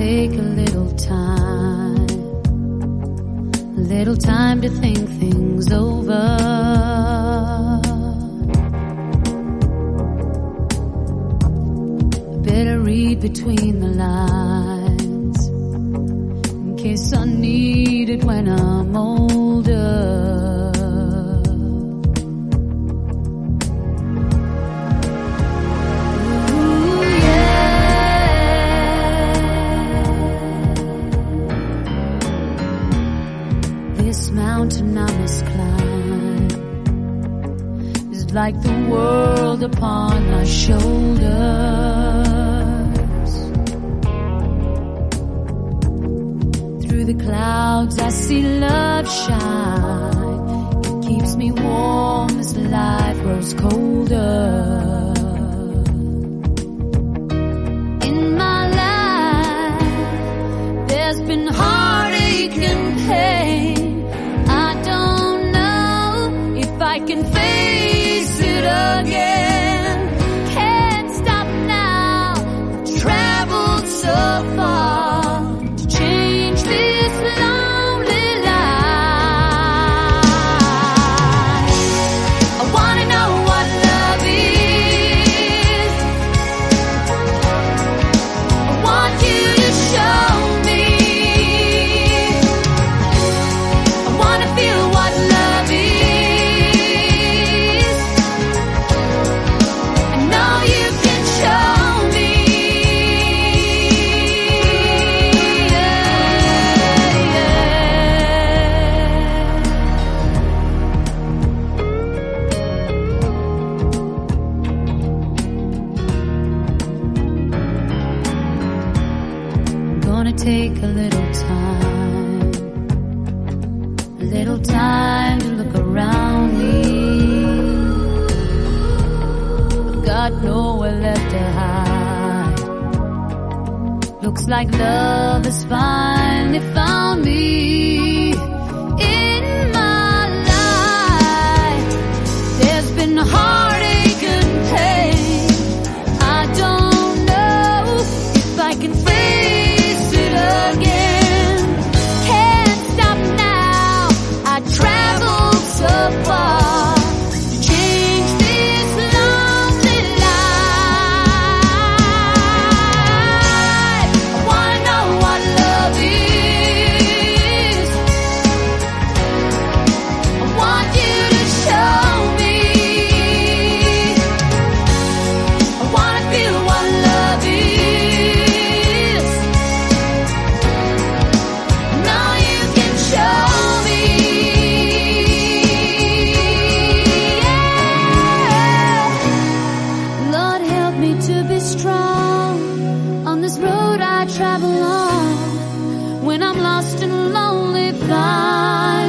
take a little time to think things over. Better read between the lines in case I need it when I'm older. This mountain I must climb is like the world upon my shoulders. Through the clouds I see love shine. It keeps me warm as life grows colder. In my life there's been heartache and pain. I can face it again. Can't stop now. I've traveled so far to change this lonely life. I wanna know what love is. I want you to show me. I wanna feel what love is. Take a little time to look around me. I've got nowhere left to hide. Looks like love has finally found me. In my life there's been heartache and pain. I don't know if I can face it again. Can't stop now. I traveled so far to change this lonely life. I wanna know what love is. I want you to show me. I wanna feel what love is. To be strong on this road I travel on. When I'm lost and lonely, find